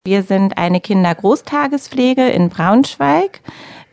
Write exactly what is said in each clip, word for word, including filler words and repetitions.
Wir sind eine Kindergroßtagespflege in Braunschweig.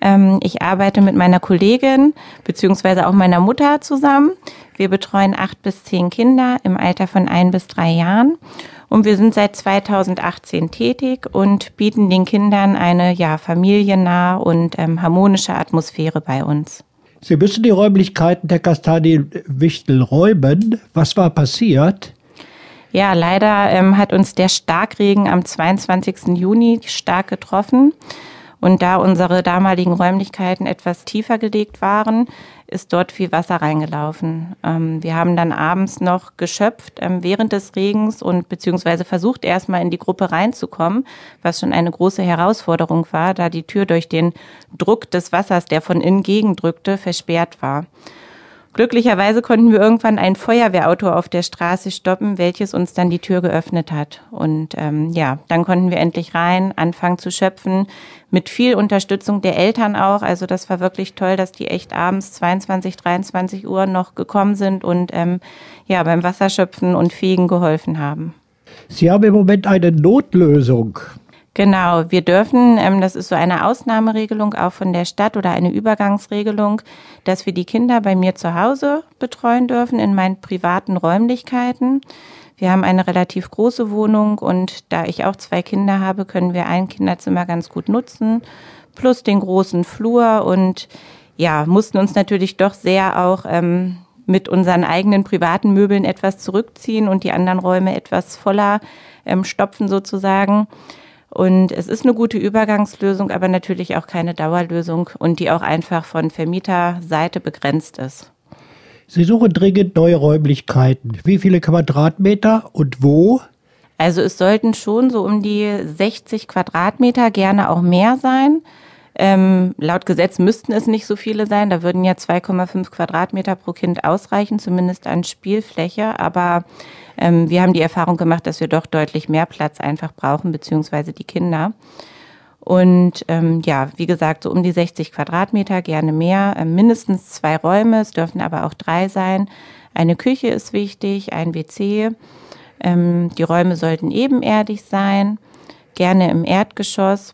Ich arbeite mit meiner Kollegin bzw. auch meiner Mutter zusammen. Wir betreuen acht bis zehn Kinder im Alter von ein bis drei Jahren. Und wir sind seit zweitausendachtzehn tätig und bieten den Kindern eine ja, familiennahe und ähm, harmonische Atmosphäre bei uns. Sie müssen die Räumlichkeiten der Kastanienwichtel räumen. Was war passiert? Ja, leider ähm, hat uns der Starkregen am zweiundzwanzigsten Juni stark getroffen. Und da unsere damaligen Räumlichkeiten etwas tiefer gelegt waren, ist dort viel Wasser reingelaufen. Ähm, wir haben dann abends noch geschöpft ähm, während des Regens und beziehungsweise versucht erstmal in die Gruppe reinzukommen, was schon eine große Herausforderung war, da die Tür durch den Druck des Wassers, der von innen gegendrückte, versperrt war. Glücklicherweise konnten wir irgendwann ein Feuerwehrauto auf der Straße stoppen, welches uns dann die Tür geöffnet hat. Und ähm, ja, dann konnten wir endlich rein, anfangen zu schöpfen, mit viel Unterstützung der Eltern auch. Also das war wirklich toll, dass die echt abends zweiundzwanzig, dreiundzwanzig Uhr noch gekommen sind und ähm, ja beim Wasserschöpfen und Fegen geholfen haben. Sie haben im Moment eine Notlösung. Genau, wir dürfen, ähm, das ist so eine Ausnahmeregelung auch von der Stadt oder eine Übergangsregelung, dass wir die Kinder bei mir zu Hause betreuen dürfen in meinen privaten Räumlichkeiten. Wir haben eine relativ große Wohnung und da ich auch zwei Kinder habe, können wir ein Kinderzimmer ganz gut nutzen, plus den großen Flur und ja, mussten uns natürlich doch sehr auch ähm, mit unseren eigenen privaten Möbeln etwas zurückziehen und die anderen Räume etwas voller ähm, stopfen sozusagen. Und es ist eine gute Übergangslösung, aber natürlich auch keine Dauerlösung und die auch einfach von Vermieterseite begrenzt ist. Sie suchen dringend neue Räumlichkeiten. Wie viele Quadratmeter und wo? Also es sollten schon so um die sechzig Quadratmeter, gerne auch mehr sein. Ähm, laut Gesetz müssten es nicht so viele sein. Da würden ja zwei Komma fünf Quadratmeter pro Kind ausreichen, zumindest an Spielfläche. Aber ähm, wir haben die Erfahrung gemacht, dass wir doch deutlich mehr Platz einfach brauchen, beziehungsweise die Kinder. Und ähm, ja, wie gesagt, so um die sechzig Quadratmeter, gerne mehr. Ähm, mindestens zwei Räume, es dürfen aber auch drei sein. Eine Küche ist wichtig, ein W C. Ähm, die Räume sollten ebenerdig sein, gerne im Erdgeschoss.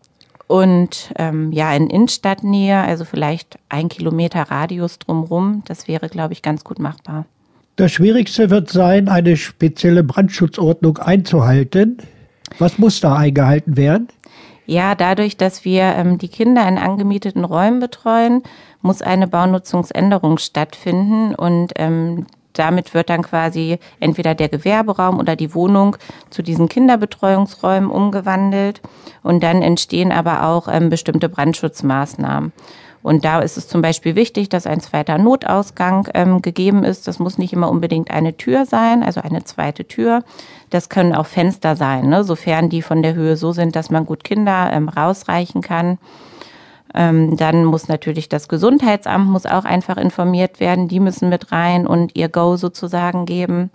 Und ähm, ja, in Innenstadtnähe, also vielleicht ein Kilometer Radius drumherum, das wäre, glaube ich, ganz gut machbar. Das Schwierigste wird sein, eine spezielle Brandschutzordnung einzuhalten. Was muss da eingehalten werden? Ja, dadurch, dass wir ähm, die Kinder in angemieteten Räumen betreuen, muss eine Baunutzungsänderung stattfinden und ähm, damit wird dann quasi entweder der Gewerberaum oder die Wohnung zu diesen Kinderbetreuungsräumen umgewandelt und dann entstehen aber auch ähm, bestimmte Brandschutzmaßnahmen. Und da ist es zum Beispiel wichtig, dass ein zweiter Notausgang ähm, gegeben ist. Das muss nicht immer unbedingt eine Tür sein, also eine zweite Tür. Das können auch Fenster sein, ne, sofern die von der Höhe so sind, dass man gut Kinder ähm, rausreichen kann. Ähm, dann muss natürlich das Gesundheitsamt muss auch einfach informiert werden. Die müssen mit rein und ihr Go sozusagen geben.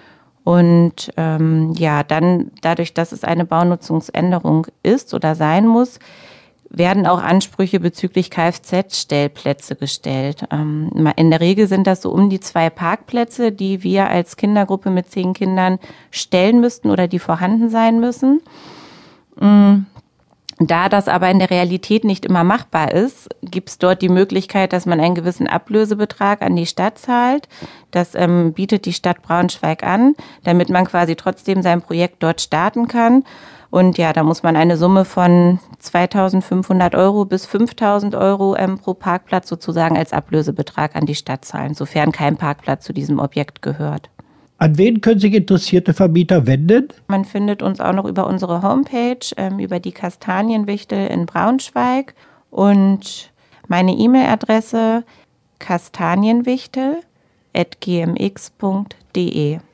Und ähm, ja, dann dadurch, dass es eine Baunutzungsänderung ist oder sein muss, werden auch Ansprüche bezüglich Kfz-Stellplätze gestellt. Ähm, in der Regel sind das so um die zwei Parkplätze, die wir als Kindergruppe mit zehn Kindern stellen müssten oder die vorhanden sein müssen. Mhm. Da das aber in der Realität nicht immer machbar ist, gibt es dort die Möglichkeit, dass man einen gewissen Ablösebetrag an die Stadt zahlt. Das ähm, bietet die Stadt Braunschweig an, damit man quasi trotzdem sein Projekt dort starten kann. Und ja, da muss man eine Summe von zweitausendfünfhundert Euro bis fünftausend Euro ähm, pro Parkplatz sozusagen als Ablösebetrag an die Stadt zahlen, sofern kein Parkplatz zu diesem Objekt gehört. An wen können sich interessierte Vermieter wenden? Man findet uns auch noch über unsere Homepage, ähm, über die Kastanienwichtel in Braunschweig und meine E-Mail-Adresse kastanienwichtel at g m x punkt d e.